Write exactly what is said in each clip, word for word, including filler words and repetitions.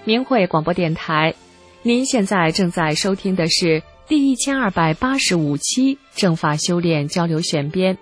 明慧广播电台，您现在正在收听的是第一千二百八十五期正法修炼交流选编。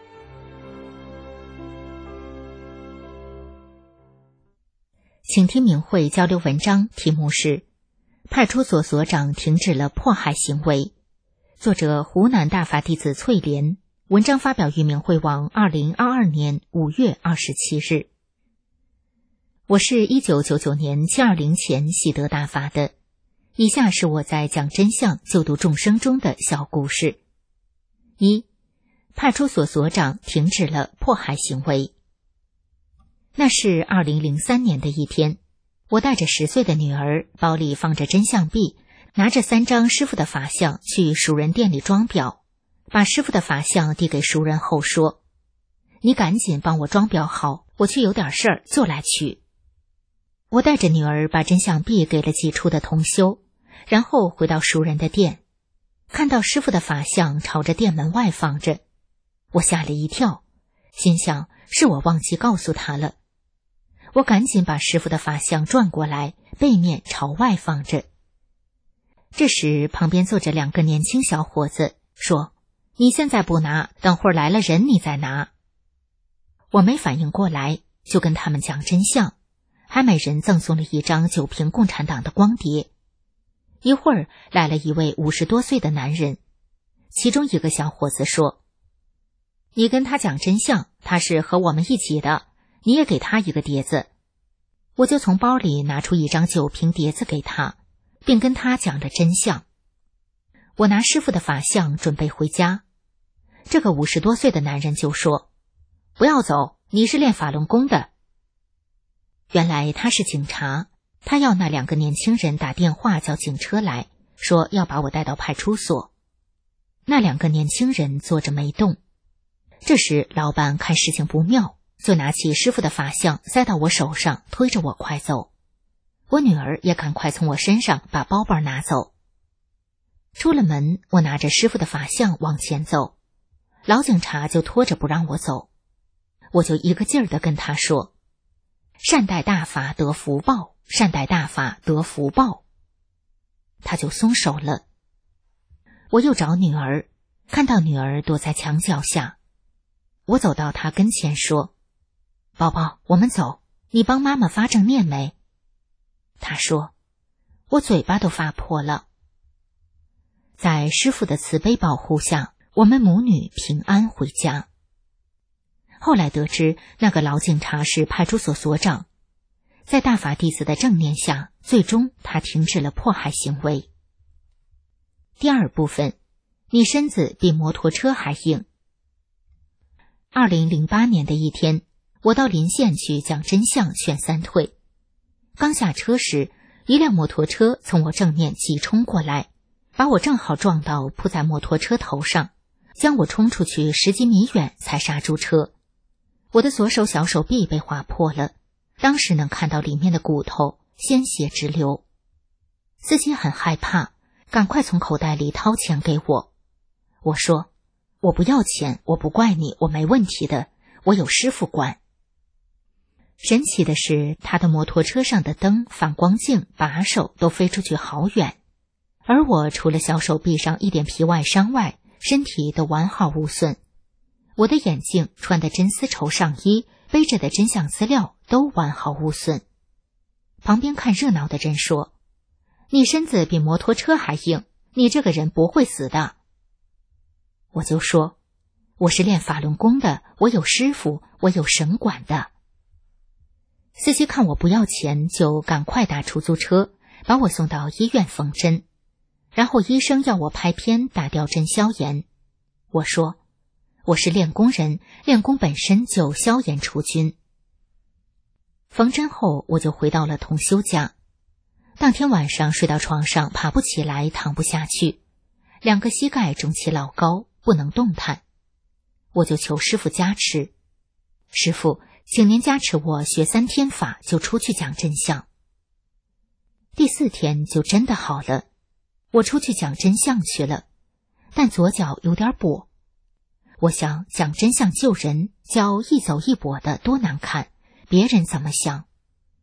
请听明慧交流文章，题目是派出所所长停止了迫害行为，作者湖南大法弟子翠莲，文章发表于明慧网二零二二年五月二十七日。我是一九九九年七二零前习得大法的，以下是我在讲真相救度众生中的小故事。一、派出所所长停止了迫害行为。那是二零零三年的一天，我带着十岁的女儿，包里放着真相币，拿着三张师傅的法相去熟人店里装裱，把师傅的法相递给熟人后说：“你赶紧帮我装裱好，我去有点事儿就来取。”我带着女儿把真相币给了几处的同修，然后回到熟人的店，看到师傅的法相朝着店门外放着，我吓了一跳，心想是我忘记告诉他了。我赶紧把师傅的法相转过来，背面朝外放着。这时旁边坐着两个年轻小伙子，说：“你现在不拿，等会儿来了人你再拿。”我没反应过来，就跟他们讲真相，还每人赠送了一张九瓶共产党的光碟。一会儿来了一位五十多岁的男人，其中一个小伙子说：“你跟他讲真相，他是和我们一起的，你也给他一个碟子。”我就从包里拿出一张九瓶碟子给他，并跟他讲了真相。我拿师傅的法相准备回家，这个五十多岁的男人就说：“不要走，你是练法轮功的。”原来他是警察，他要那两个年轻人打电话叫警车来，说要把我带到派出所。那两个年轻人坐着没动。这时老板看事情不妙，就拿起师傅的法相塞到我手上，推着我快走。我女儿也赶快从我身上把包包拿走。出了门，我拿着师傅的法相往前走，老警察就拖着不让我走。我就一个劲儿地跟他说：“善待大法得福报，善待大法得福报。”他就松手了。我又找女儿，看到女儿躲在墙角下，我走到她跟前说：“宝宝，我们走，你帮妈妈发正念没？”她说：“我嘴巴都发破了。”在师父的慈悲保护下，我们母女平安回家。后来得知那个老警察是派出所所长，在大法弟子的正念下，最终他停止了迫害行为。第二部分，你身子比摩托车还硬。二零零八年的一天，我到临县去讲真相劝三退。刚下车时，一辆摩托车从我正面急冲过来，把我正好撞到扑在摩托车头上，将我冲出去十几米远才刹住车。我的左手小手臂被划破了，当时能看到里面的骨头，鲜血直流。司机很害怕，赶快从口袋里掏钱给我。我说：“我不要钱，我不怪你，我没问题的，我有师傅管。”神奇的是，他的摩托车上的灯、反光镜、把手都飞出去好远，而我除了小手臂上一点皮外伤外，身体都完好无损。我的眼镜、穿的真丝绸上衣、背着的真相资料都完好无损。旁边看热闹的人说：“你身子比摩托车还硬，你这个人不会死的。”我就说：“我是练法轮功的，我有师傅，我有神管的。”司机看我不要钱，就赶快打出租车，把我送到医院缝针。然后医生要我拍片打吊针消炎。我说：“我是练功人，练功本身就消炎除菌。”缝针后，我就回到了同修家。当天晚上睡到床上，爬不起来，躺不下去，两个膝盖肿起老高，不能动弹。我就求师父加持：“师父，请您加持我学三天法，就出去讲真相。”第四天就真的好了，我出去讲真相去了，但左脚有点跛。我想讲真相救人，脚一走一跛的多难看，别人怎么想？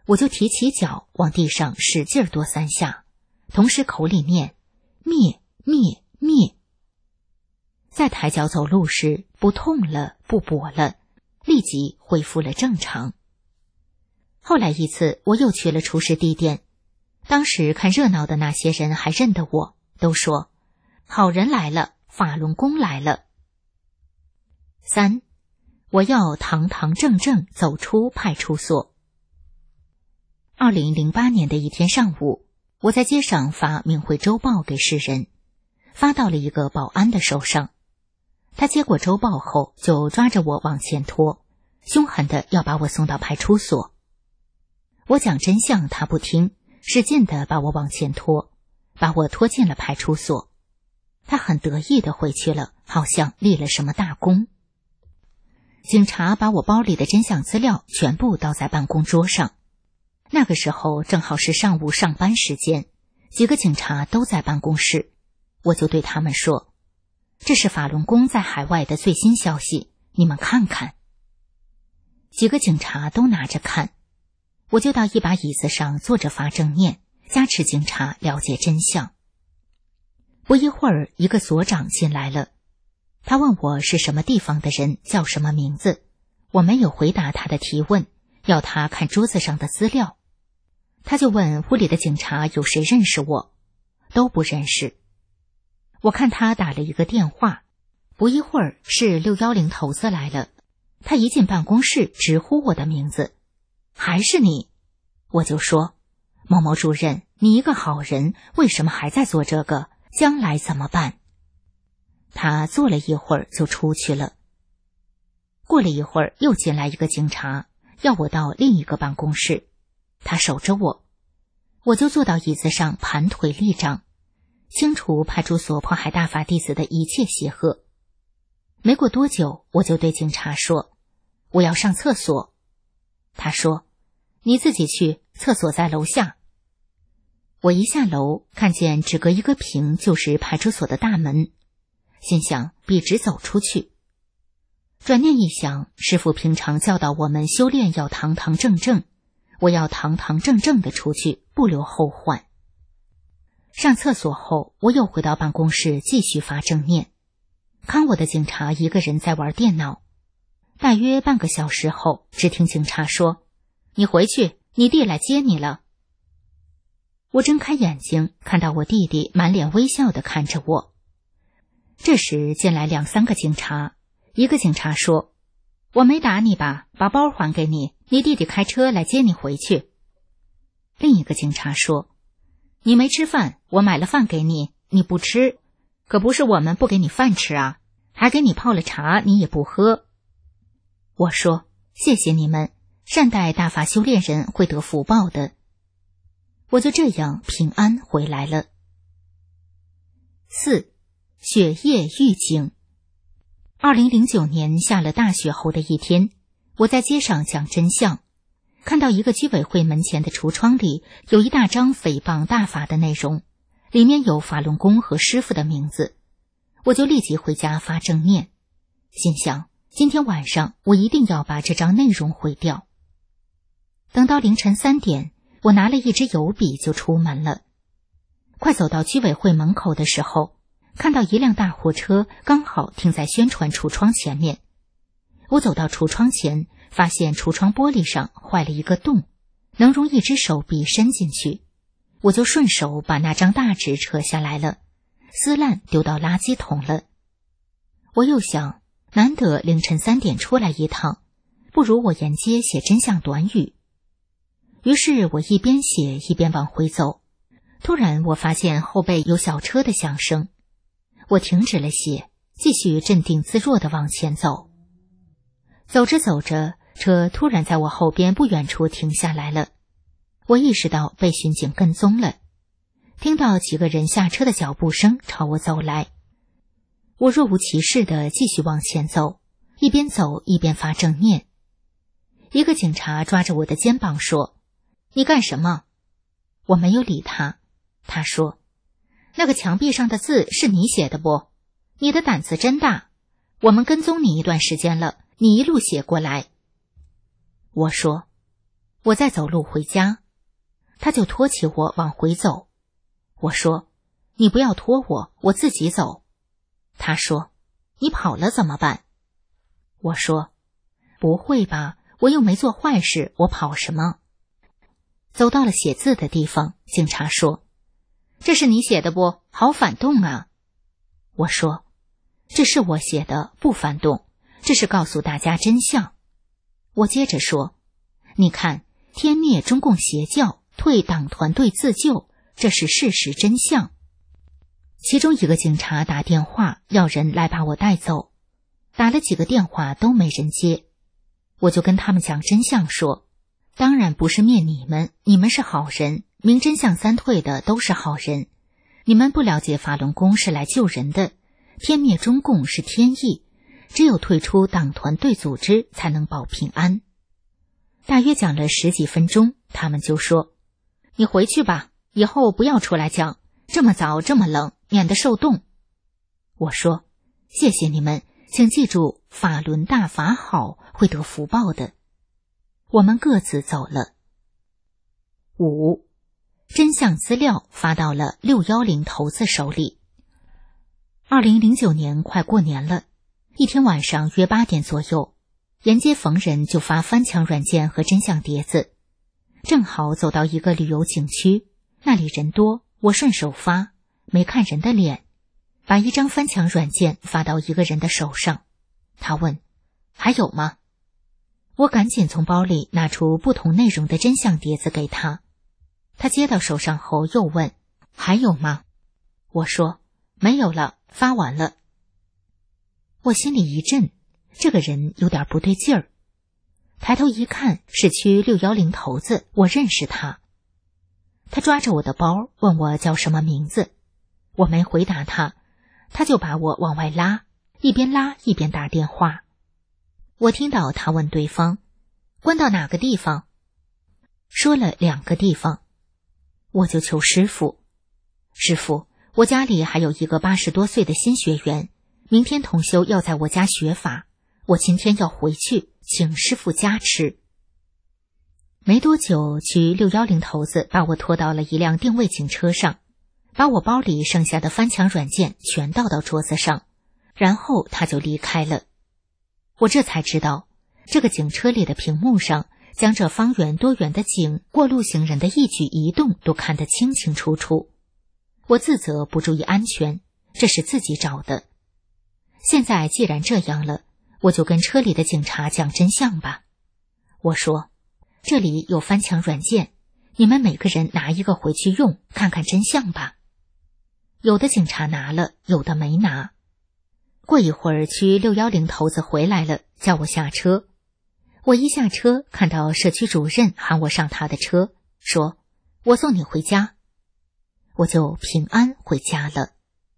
我就提起脚往地上使劲跺三下，同时口里念灭灭灭。在抬脚走路时不痛了，不跛了，立即恢复了正常。后来一次我又去了厨师地店，当时看热闹的那些人还认得我，都说好人来了，法轮功来了。三，我要堂堂正正走出派出所。二零零八年的一天上午，我在街上发明慧周报给世人，发到了一个保安的手上。他接过周报后就抓着我往前拖，凶狠地要把我送到派出所。我讲真相他不听，使劲地把我往前拖，把我拖进了派出所。他很得意地回去了，好像立了什么大功。警察把我包里的真相资料全部倒在办公桌上。那个时候正好是上午上班时间，几个警察都在办公室。我就对他们说，这是法轮功在海外的最新消息，你们看看。几个警察都拿着看，我就到一把椅子上坐着发正念，加持警察了解真相。不一会儿，一个所长进来了，他问我是什么地方的人，叫什么名字。我没有回答他的提问，要他看桌子上的资料。他就问屋里的警察有谁认识我，都不认识。我看他打了一个电话，不一会儿是六一零头子来了，他一进办公室直呼我的名字，还是你。我就说，某某主任，你一个好人，为什么还在做这个？将来怎么办？他坐了一会儿就出去了。过了一会儿又进来一个警察，要我到另一个办公室，他守着我，我就坐到椅子上盘腿立掌，清除派出所迫害大法弟子的一切邪恶。没过多久，我就对警察说，我要上厕所。他说，你自己去，厕所在楼下。我一下楼，看见只隔一个屏就是派出所的大门，心想笔直走出去。转念一想，师父平常教导我们修炼要堂堂正正，我要堂堂正正的出去，不留后患。上厕所后，我又回到办公室继续发正念。看我的警察一个人在玩电脑。大约半个小时后，只听警察说，你回去，你弟来接你了。我睁开眼睛，看到我弟弟满脸微笑地看着我。这时进来两三个警察，一个警察说，我没打你吧，把包还给你，你弟弟开车来接你回去。另一个警察说，你没吃饭，我买了饭给你，你不吃，可不是我们不给你饭吃啊，还给你泡了茶，你也不喝。我说，谢谢你们，善待大法修炼人会得福报的。我就这样平安回来了。四，雪夜预警。二零零九年下了大雪后的一天，我在街上讲真相，看到一个居委会门前的橱窗里有一大张诽谤大法的内容，里面有法轮功和师父的名字，我就立即回家发正念，心想今天晚上我一定要把这张内容毁掉。等到凌晨三点，我拿了一支油笔就出门了。快走到居委会门口的时候，看到一辆大货车刚好停在宣传橱窗前面。我走到橱窗前，发现橱窗玻璃上坏了一个洞，能容一只手臂伸进去。我就顺手把那张大纸扯下来了，撕烂丢到垃圾桶了。我又想，难得凌晨三点出来一趟，不如我沿街写真相短语。于是我一边写一边往回走，突然我发现后背有小车的响声，我停止了写，继续镇定自若地往前走。走着走着，车突然在我后边不远处停下来了，我意识到被巡警跟踪了，听到几个人下车的脚步声朝我走来。我若无其事地继续往前走，一边走一边发正念。一个警察抓着我的肩膀说，你干什么？我没有理他。他说，那个墙壁上的字是你写的不？你的胆子真大，我们跟踪你一段时间了，你一路写过来。我说， 我在走路回家，他就拖起我往回走。我说，你不要拖我，我自己走。他说，你跑了怎么办？我说，不会吧，我又没做坏事，我跑什么？走到了写字的地方，警察说，这是你写的不？好反动啊。我说，这是我写的，不反动，这是告诉大家真相。我接着说，你看，天灭中共邪教，退党团队自救，这是事实真相。其中一个警察打电话要人来把我带走，打了几个电话都没人接，我就跟他们讲真相说，当然不是灭你们，你们是好人，明真向三退的都是好人，你们不了解法轮功是来救人的，天灭中共是天意，只有退出党团队组织才能保平安。大约讲了十几分钟，他们就说，你回去吧，以后不要出来讲，这么早这么冷，免得受冻。我说，谢谢你们，请记住，法轮大法好，会得福报的。我们各自走了。五，真相资料发到了六一零头子手里。二零零九年快过年了，一天晚上约八点左右，沿街逢人就发翻墙软件和真相碟子。正好走到一个旅游景区，那里人多，我顺手发，没看人的脸，把一张翻墙软件发到一个人的手上。他问，还有吗？我赶紧从包里拿出不同内容的真相碟子给他。他接到手上后又问，还有吗？我说，没有了，发完了。我心里一震，这个人有点不对劲儿。抬头一看，是区六一零头子，我认识他。他抓着我的包，问我叫什么名字。我没回答他，他就把我往外拉，一边拉一边打电话。我听到他问对方，关到哪个地方？说了两个地方。我就求师傅，师傅，我家里还有一个八十多岁的新学员，明天同修要在我家学法，我今天要回去，请师傅加持。没多久，区六一零头子把我拖到了一辆定位警车上，把我包里剩下的翻墙软件全倒到桌子上，然后他就离开了。我这才知道，这个警车里的屏幕上将这方圆多远的景，过路行人的一举一动都看得清清楚楚。我自责不注意安全，这是自己找的。现在既然这样了，我就跟车里的警察讲真相吧。我说，这里有翻墙软件，你们每个人拿一个回去用，看看真相吧。有的警察拿了，有的没拿。过一会儿，区六一零头子回来了，叫我下车。我一下车，看到社区主任喊我上他的车，说，我送你回家。我就平安回家了。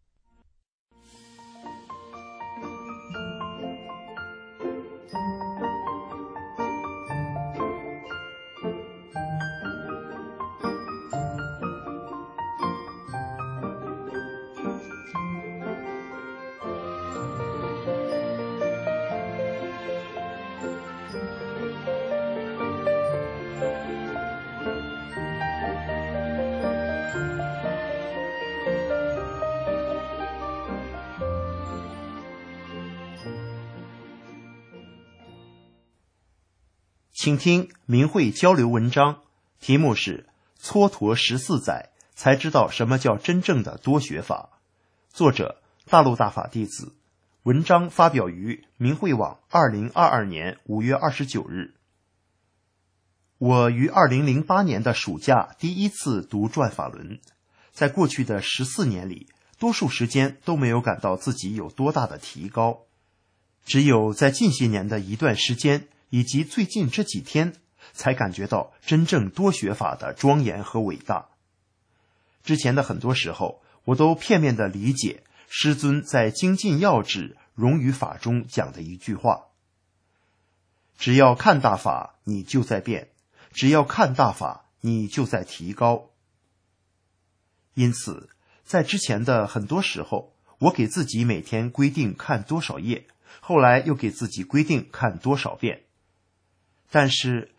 请听明慧交流文章，题目是蹉跎十四载才知道什么叫真正的多学法，作者大陆大法弟子，文章发表于明慧网二零二二年五月二十九日。我于二零零八年的暑假第一次读转法轮，在过去的十四年里，多数时间都没有感到自己有多大的提高，只有在近些年的一段时间以及最近这几天，才感觉到真正多学法的庄严和伟大。之前的很多时候，我都片面地理解师尊在精进要旨融于法中讲的一句话：只要看大法，你就在变；只要看大法，你就在提高。因此，在之前的很多时候，我给自己每天规定看多少页，后来又给自己规定看多少遍。但是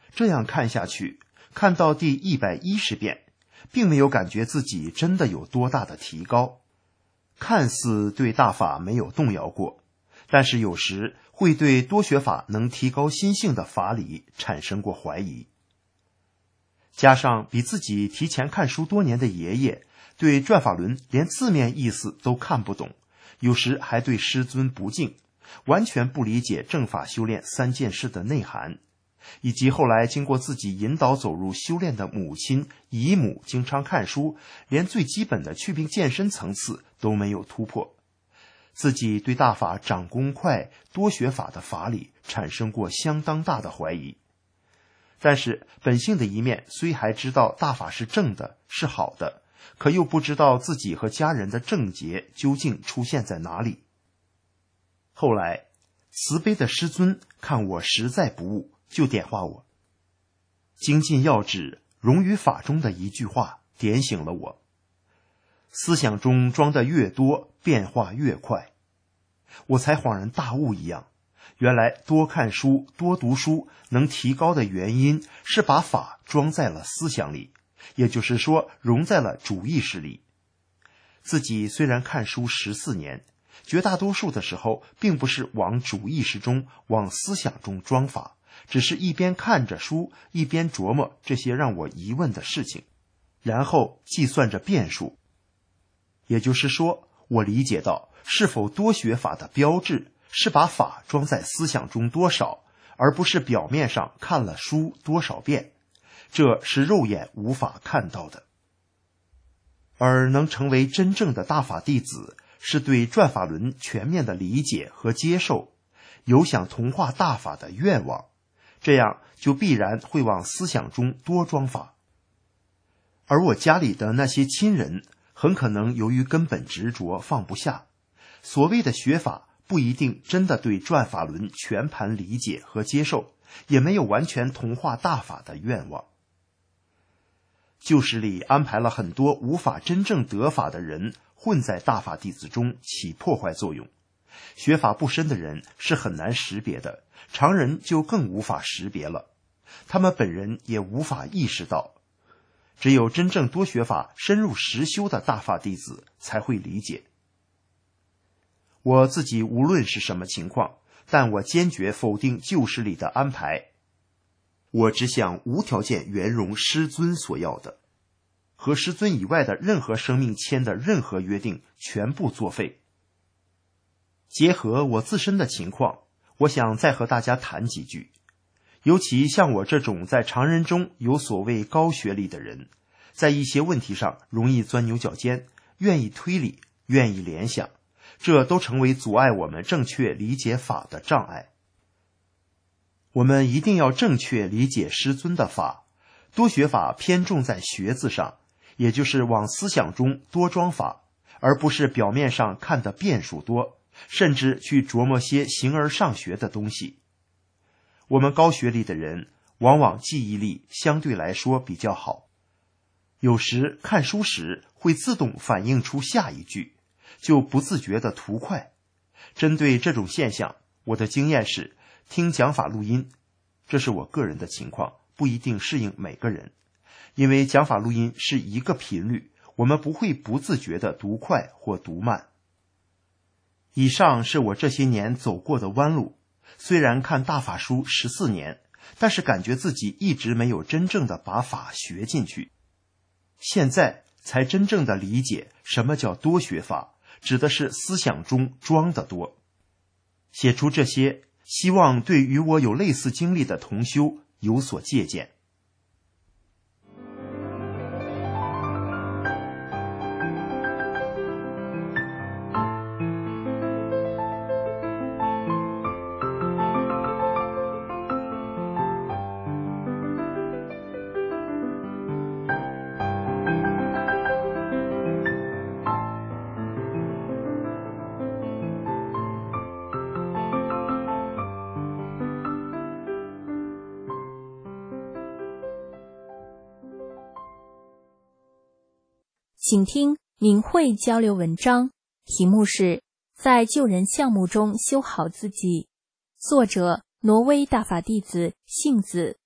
这样看下去，看到第一百一十遍，并没有感觉自己真的有多大的提高，看似对大法没有动摇过，但是有时会对多学法能提高心性的法理产生过怀疑。加上比自己提前看书多年的爷爷对转法轮连字面意思都看不懂，有时还对师尊不敬，完全不理解正法修炼三件事的内涵，以及后来经过自己引导走入修炼的母亲姨母经常看书，连最基本的祛病健身层次都没有突破，自己对大法长功快多学法的法理产生过相当大的怀疑。但是本性的一面虽还知道大法是正的，是好的，可又不知道自己和家人的症结究竟出现在哪里。后来慈悲的师尊看我实在不悟，就点化我。精进要旨融于法中的一句话点醒了我，思想中装的越多，变化越快。我才恍然大悟一样，原来多看书多读书能提高的原因是把法装在了思想里，也就是说融在了主意识里。自己虽然看书十四年，绝大多数的时候并不是往主意识中往思想中装法，只是一边看着书一边琢磨这些让我疑问的事情，然后计算着变数。也就是说，我理解到是否多学法的标志是把法装在思想中多少，而不是表面上看了书多少遍，这是肉眼无法看到的。而能成为真正的大法弟子，是对转法轮全面的理解和接受，有想同化大法的愿望，这样就必然会往思想中多装法。而我家里的那些亲人很可能由于根本执着放不下，所谓的学法不一定真的对转法轮全盘理解和接受，也没有完全同化大法的愿望。旧时里安排了很多无法真正得法的人混在大法弟子中起破坏作用，学法不深的人是很难识别的，常人就更无法识别了，他们本人也无法意识到，只有真正多学法深入实修的大法弟子才会理解。我自己无论是什么情况，但我坚决否定旧时里的安排，我只想无条件圆融师尊所要的，和师尊以外的任何生命签的任何约定全部作废。结合我自身的情况，我想再和大家谈几句。尤其像我这种在常人中有所谓高学历的人，在一些问题上容易钻牛角尖，愿意推理，愿意联想，这都成为阻碍我们正确理解法的障碍。我们一定要正确理解师尊的法，多学法偏重在学字上，也就是往思想中多装法，而不是表面上看的变数多，甚至去琢磨些形而上学的东西。我们高学历的人往往记忆力相对来说比较好，有时看书时会自动反映出下一句，就不自觉地图快。针对这种现象，我的经验是听讲法录音，这是我个人的情况，不一定适应每个人。因为讲法录音是一个频率，我们不会不自觉地读快或读慢。以上是我这些年走过的弯路，虽然看大法书十四年，但是感觉自己一直没有真正的把法学进去。现在才真正的理解什么叫多学法，指的是思想中装得多。写出这些，希望对与我有类似经历的同修有所借鉴。 请听明慧交流文章，题目是在救人项目中修好自己，作者挪威大法弟子杏子，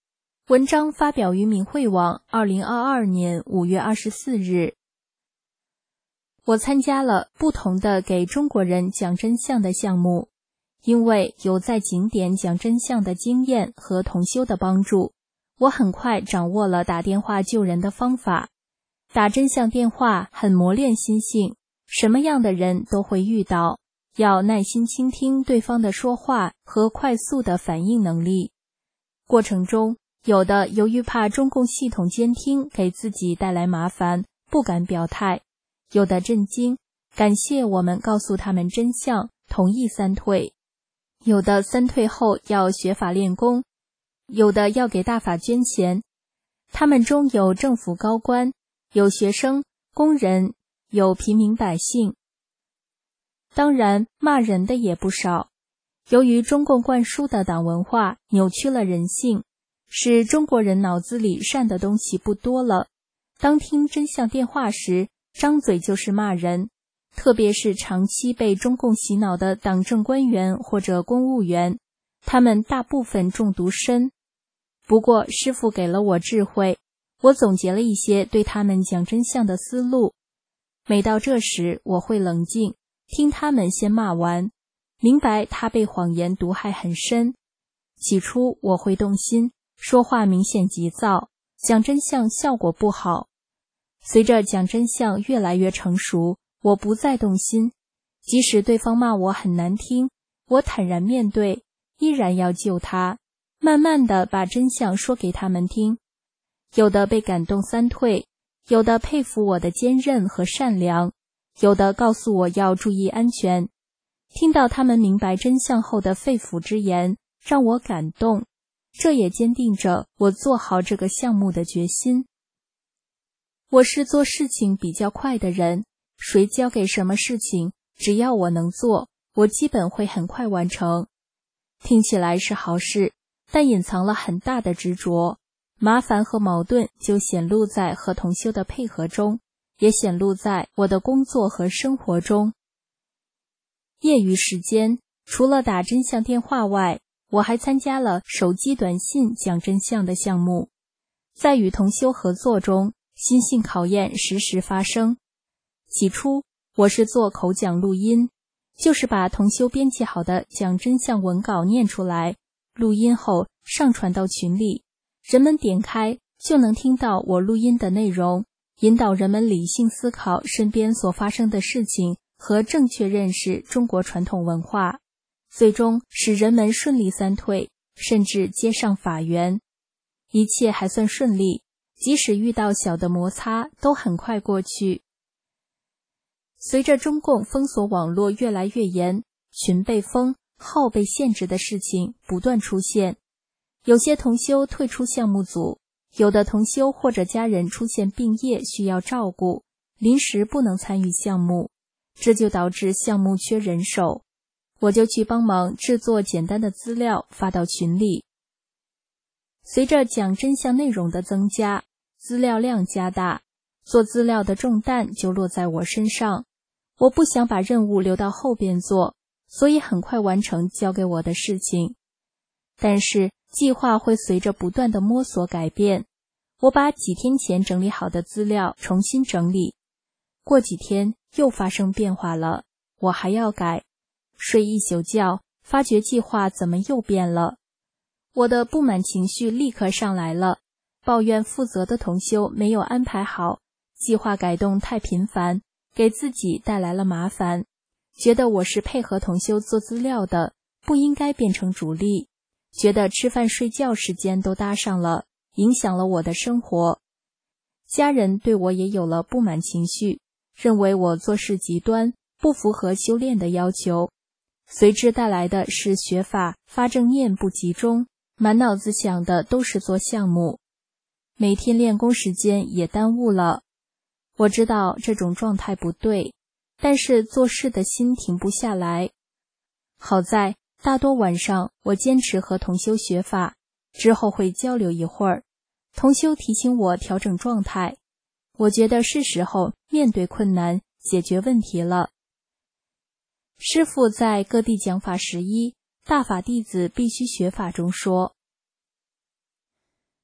文章发表于明慧网，二零二二年五月二十四日。我参加了不同的给中国人讲真相的项目，因为有在景点讲真相的经验和同修的帮助，我很快掌握了打电话救人的方法。打真相电话很磨练心性，什么样的人都会遇到，要耐心倾听对方的说话和快速的反应能力。过程中，有的由于怕中共系统监听给自己带来麻烦，不敢表态；有的震惊，感谢我们告诉他们真相，同意三退；有的三退后要学法练功；有的要给大法捐钱。他们中有政府高官，有学生、工人，有平民百姓。当然，骂人的也不少。由于中共灌输的党文化扭曲了人性，使中国人脑子里善的东西不多了。当听真相电话时，张嘴就是骂人，特别是长期被中共洗脑的党政官员或者公务员，他们大部分中毒深。不过师父给了我智慧，我总结了一些对他们讲真相的思路。每到这时，我会冷静，听他们先骂完，明白他被谎言毒害很深。起初我会动心，说话明显急躁，讲真相效果不好。随着讲真相越来越成熟，我不再动心，即使对方骂我很难听，我坦然面对，依然要救他，慢慢地把真相说给他们听。有的被感动三退，有的佩服我的坚韧和善良，有的告诉我要注意安全。听到他们明白真相后的肺腑之言，让我感动，这也坚定着我做好这个项目的决心。我是做事情比较快的人，谁交给什么事情，只要我能做，我基本会很快完成。听起来是好事，但隐藏了很大的执着，麻烦和矛盾就显露在和同修的配合中，也显露在我的工作和生活中。业余时间，除了打真相电话外，我还参加了手机短信讲真相的项目。在与同修合作中，心性考验时时发生。起初，我是做口讲录音，就是把同修编辑好的讲真相文稿念出来，录音后上传到群里，人们点开就能听到我录音的内容，引导人们理性思考身边所发生的事情和正确认识中国传统文化，最终使人们顺利三退，甚至接上法缘。一切还算顺利，即使遇到小的摩擦，都很快过去。随着中共封锁网络越来越严，群被封、号被限制的事情不断出现。有些同修退出项目组，有的同修或者家人出现病业需要照顾，临时不能参与项目，这就导致项目缺人手。我就去帮忙制作简单的资料发到群里。随着讲真相内容的增加，资料量加大，做资料的重担就落在我身上。我不想把任务留到后边做，所以很快完成交给我的事情。但是计划会随着不断的摸索改变，我把几天前整理好的资料重新整理，过几天又发生变化了，我还要改。睡一宿觉，发觉计划怎么又变了。我的不满情绪立刻上来了，抱怨负责的同修没有安排好，计划改动太频繁，给自己带来了麻烦，觉得我是配合同修做资料的，不应该变成主力，觉得吃饭睡觉时间都搭上了，影响了我的生活。家人对我也有了不满情绪，认为我做事极端，不符合修炼的要求。随之带来的是学法发正念不集中，满脑子想的都是做项目，每天练功时间也耽误了。我知道这种状态不对，但是做事的心停不下来。好在大多晚上我坚持和同修学法，之后会交流一会儿，同修提醒我调整状态，我觉得是时候面对困难，解决问题了。师父在各地讲法十一，大法弟子必须学法中说，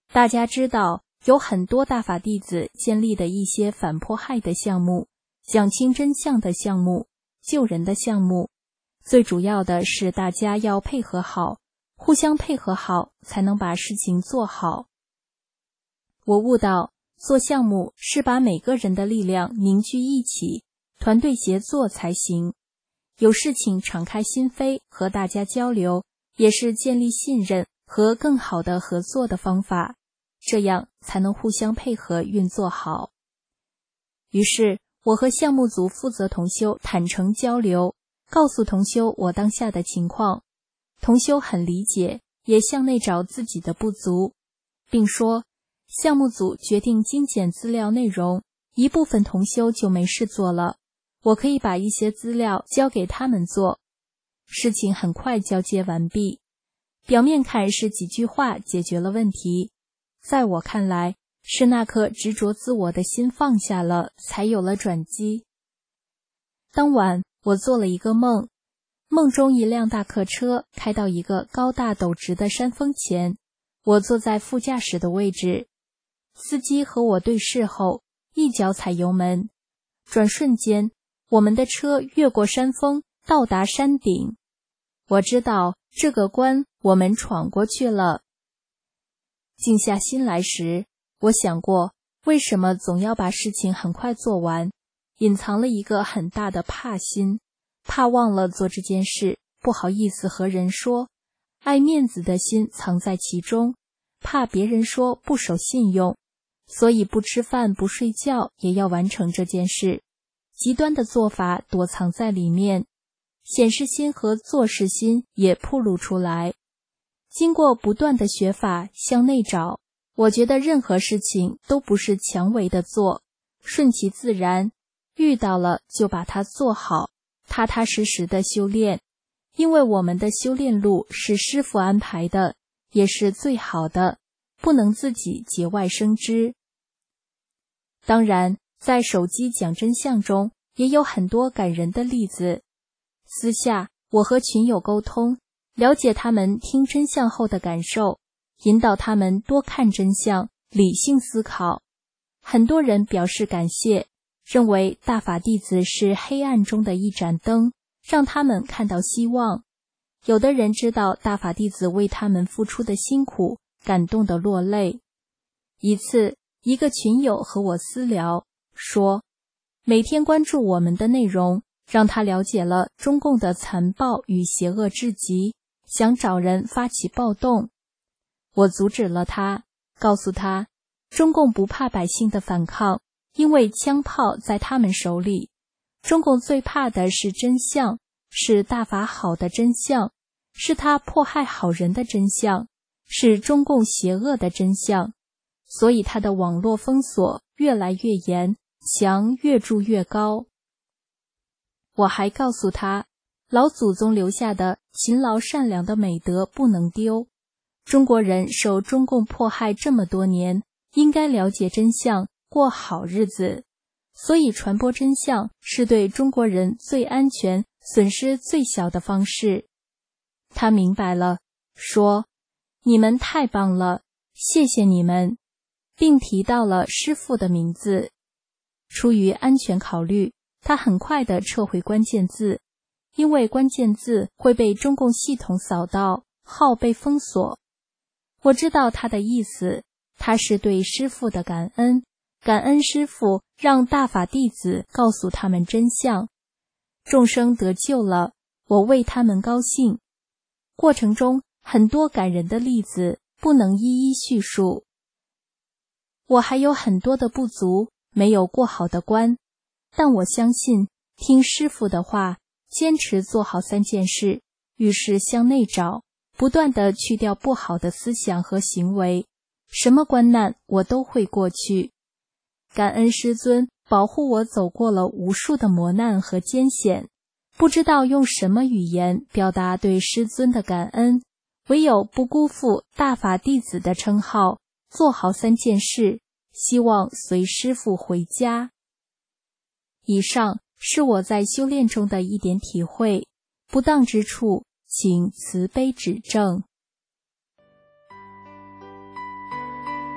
大家知道有很多大法弟子建立的一些反迫害的项目，讲清真相的项目，救人的项目，最主要的是大家要配合好，互相配合好，才能把事情做好。我悟到，做项目是把每个人的力量凝聚一起，团队协作才行。有事情敞开心扉和大家交流，也是建立信任和更好的合作的方法，这样才能互相配合运作好。于是我和项目组负责同修坦诚交流，告诉同修我当下的情况，同修很理解，也向内找自己的不足，并说项目组决定精简资料内容，一部分同修就没事做了，我可以把一些资料交给他们做。事情很快交接完毕，表面看是几句话解决了问题，在我看来，是那颗执着自我的心放下了，才有了转机。当晚我做了一个梦，梦中一辆大客车开到一个高大陡直的山峰前，我坐在副驾驶的位置，司机和我对视后，一脚踩油门，转瞬间，我们的车越过山峰，到达山顶。我知道这个关我们闯过去了。静下心来时，我想过，为什么总要把事情很快做完，隐藏了一个很大的怕心，怕忘了做这件事，不好意思和人说，爱面子的心藏在其中，怕别人说不守信用，所以不吃饭不睡觉也要完成这件事。极端的做法躲藏在里面，显示心和做事心也暴露出来。经过不断的学法向内找，我觉得任何事情都不是强为的做，顺其自然，遇到了就把它做好，踏踏实实的修炼。因为我们的修炼路是师父安排的，也是最好的，不能自己节外生枝。当然，在手机讲真相中也有很多感人的例子。私下我和群友沟通，了解他们听真相后的感受，引导他们多看真相，理性思考。很多人表示感谢，认为大法弟子是黑暗中的一盏灯，让他们看到希望。有的人知道大法弟子为他们付出的辛苦，感动得落泪。一次，一个群友和我私聊，说每天关注我们的内容，让他了解了中共的残暴与邪恶至极，想找人发起暴动。我阻止了他，告诉他，中共不怕百姓的反抗，因为枪炮在他们手里。中共最怕的是真相，是大法好的真相，是他迫害好人的真相，是中共邪恶的真相。所以他的网络封锁越来越严，墙越筑越高。我还告诉他，老祖宗留下的勤劳善良的美德不能丢。中国人受中共迫害这么多年，应该了解真相，过好日子。所以传播真相是对中国人最安全、损失最小的方式。他明白了，说：“你们太棒了，谢谢你们。”并提到了师父的名字。出于安全考虑，他很快地撤回关键字，因为关键字会被中共系统扫到，号被封锁。我知道他的意思，他是对师父的感恩，感恩师父让大法弟子告诉他们真相，众生得救了，我为他们高兴。过程中很多感人的例子，不能一一叙述。我还有很多的不足，没有过好的关，但我相信听师父的话，坚持做好三件事，遇事向内找，不断地去掉不好的思想和行为，什么关难我都会过去。感恩师尊保护我走过了无数的磨难和艰险，不知道用什么语言表达对师尊的感恩，唯有不辜负大法弟子的称号，做好三件事，希望随师父回家。以上是我在修炼中的一点体会，不当之处，请慈悲指正。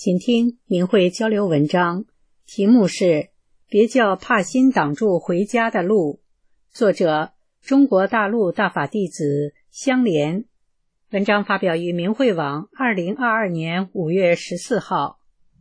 请听明慧交流文章，题目是别叫帕辛挡住回家的路，作者中国大陆大法弟子香莲。文章发表于明慧网二零二二年五月十四号。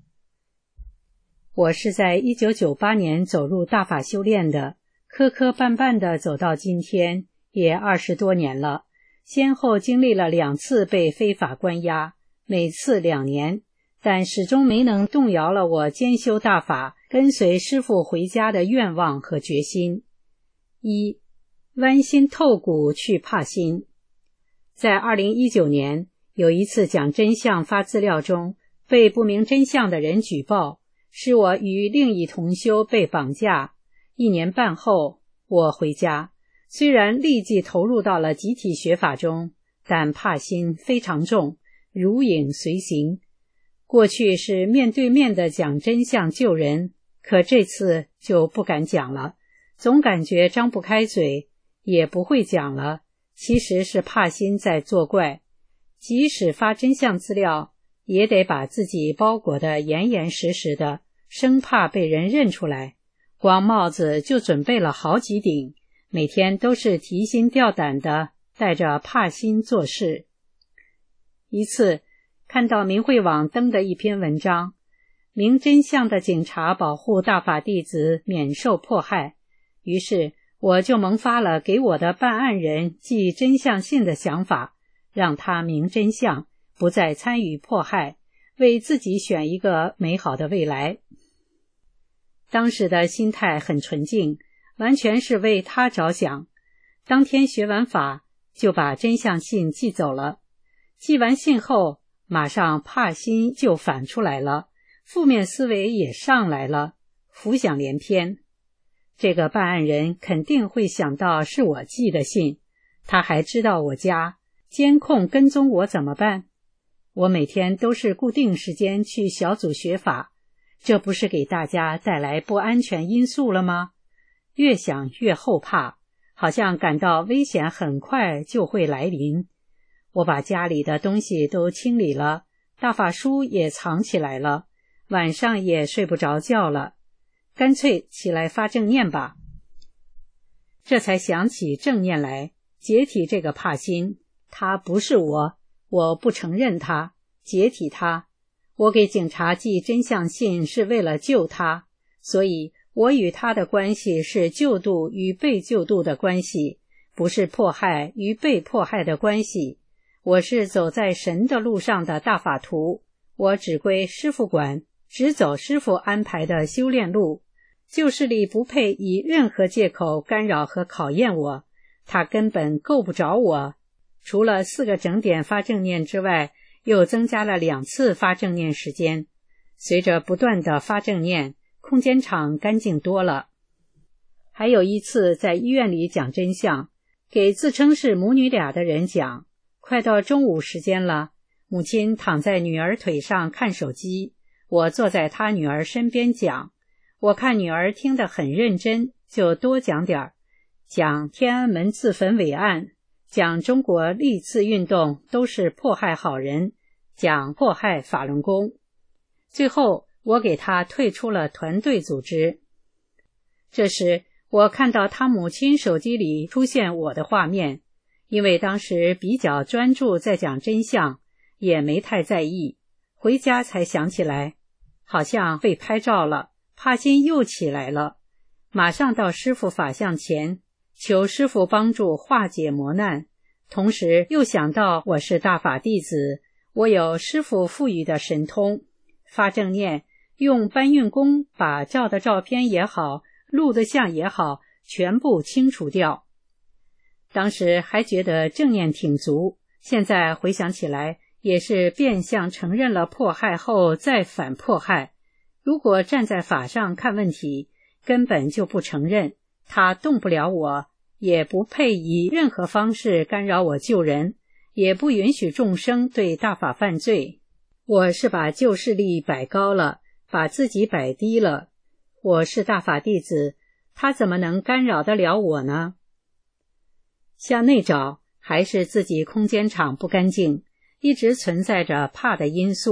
我是在一九九八年走入大法修炼的，磕磕绊绊地走到今天，也二十多年了，先后经历了两次被非法关押，每次两年，但始终没能动摇了我兼修大法跟随师父回家的愿望和决心。一、剜心透骨去帕辛。在二零一九年有一次讲真相发资料中，被不明真相的人举报，是我与另一同修被绑架。一年半后我回家，虽然立即投入到了集体学法中，但帕辛非常重，如影随形。过去是面对面的讲真相救人，可这次就不敢讲了，总感觉张不开嘴，也不会讲了。其实是帕辛在作怪，即使发真相资料，也得把自己包裹得严严实实的，生怕被人认出来。光帽子就准备了好几顶，每天都是提心吊胆的带着帕辛做事。一次看到明慧网登的一篇文章，明真相的警察保护大法弟子免受迫害，于是我就萌发了给我的办案人寄真相信的想法，让他明真相，不再参与迫害，为自己选一个美好的未来。当时的心态很纯净，完全是为他着想。当天学完法，就把真相信寄走了。寄完信后，马上帕辛就反出来了，负面思维也上来了，浮想联翩。这个办案人肯定会想到是我寄的信，他还知道我家，监控跟踪我怎么办？我每天都是固定时间去小组学法，这不是给大家带来不安全因素了吗？越想越后怕，好像感到危险很快就会来临。我把家里的东西都清理了，大法书也藏起来了，晚上也睡不着觉了。干脆起来发正念吧。这才想起正念来，解体这个帕辛，他不是我，我不承认他，解体他。我给警察寄真相信是为了救他，所以我与他的关系是救度与被救度的关系，不是迫害与被迫害的关系。我是走在神的路上的大法徒，我只归师父管，只走师父安排的修炼路。旧势力不配以任何借口干扰和考验我，他根本够不着我。除了四个整点发正念之外，又增加了两次发正念时间。随着不断的发正念，空间场干净多了。还有一次在医院里讲真相，给自称是母女俩的人讲，快到中午时间了，母亲躺在女儿腿上看手机，我坐在她女儿身边讲。我看女儿听得很认真，就多讲点儿，讲天安门自焚伟案，讲中国历次运动都是迫害好人，讲迫害法轮功。最后我给她退出了团队组织。这时我看到她母亲手机里出现我的画面，因为当时比较专注在讲真相，也没太在意，回家才想起来，好像被拍照了。帕辛又起来了，马上到师父法像前，求师父帮助化解磨难，同时又想到我是大法弟子，我有师父赋予的神通，发正念，用搬运工把照的照片也好，录的像也好，全部清除掉。当时还觉得正念挺足，现在回想起来，也是变相承认了迫害后再反迫害。如果站在法上看问题，根本就不承认，他动不了我，也不配以任何方式干扰我救人，也不允许众生对大法犯罪。我是把旧势力摆高了，把自己摆低了。我是大法弟子，他怎么能干扰得了我呢？向内找，还是自己空间场不干净，一直存在着怕的因素，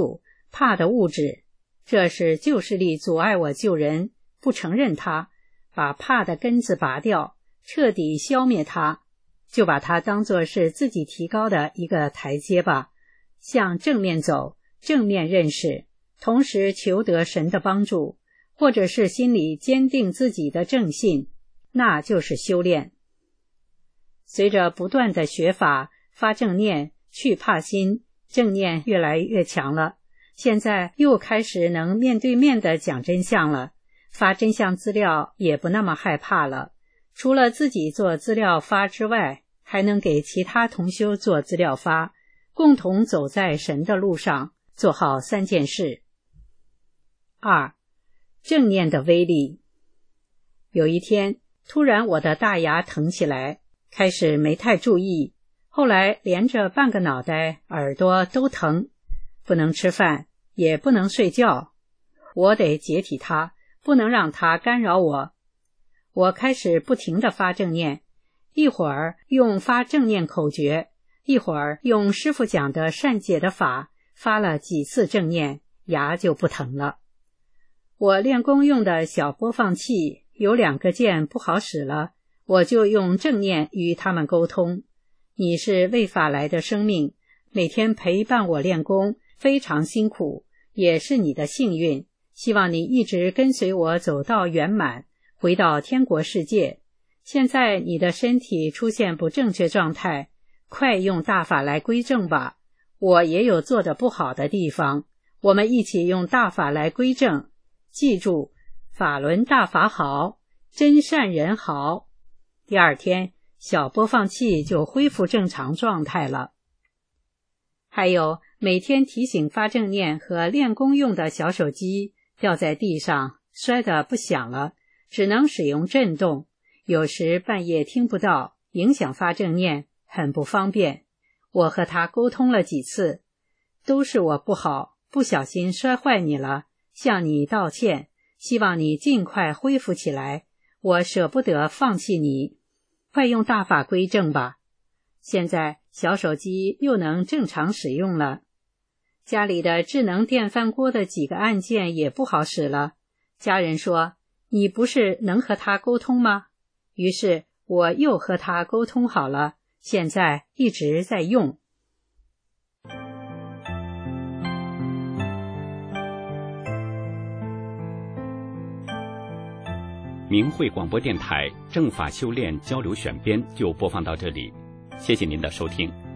怕的物质，这是旧势力阻碍我救人，不承认它，把怕的根子拔掉，彻底消灭它，就把它当作是自己提高的一个台阶吧，向正面走，正面认识，同时求得神的帮助，或者是心里坚定自己的正信，那就是修炼。随着不断的学法，发正念，去怕心，正念越来越强了，现在又开始能面对面的讲真相了，发真相资料也不那么害怕了，除了自己做资料发之外，还能给其他同修做资料发，共同走在神的路上，做好三件事。二，正念的威力。有一天，突然我的大牙疼起来，开始没太注意，后来连着半个脑袋、耳朵都疼，不能吃饭，也不能睡觉，我得解体它，不能让它干扰我。我开始不停地发正念，一会儿用发正念口诀，一会儿用师父讲的善解的法，发了几次正念，牙就不疼了。我练功用的小播放器有两个键不好使了，我就用正念与他们沟通。你是为法来的生命，每天陪伴我练功，非常辛苦，也是你的幸运，希望你一直跟随我走到圆满，回到天国世界。现在你的身体出现不正确状态，快用大法来归正吧。我也有做得不好的地方，我们一起用大法来归正。记住，法轮大法好，真善人好。第二天，小播放器就恢复正常状态了。还有，每天提醒发正念和练功用的小手机掉在地上，摔得不响了，只能使用震动，有时半夜听不到，影响发正念，很不方便。我和他沟通了几次，都是我不好，不小心摔坏你了，向你道歉，希望你尽快恢复起来，我舍不得放弃你，快用大法归正吧。现在小手机又能正常使用了，家里的智能电饭锅的几个按键也不好使了。家人说，你不是能和他沟通吗？于是我又和他沟通好了，现在一直在用。 明慧广播电台正法修炼交流选编就播放到这里，谢谢您的收听。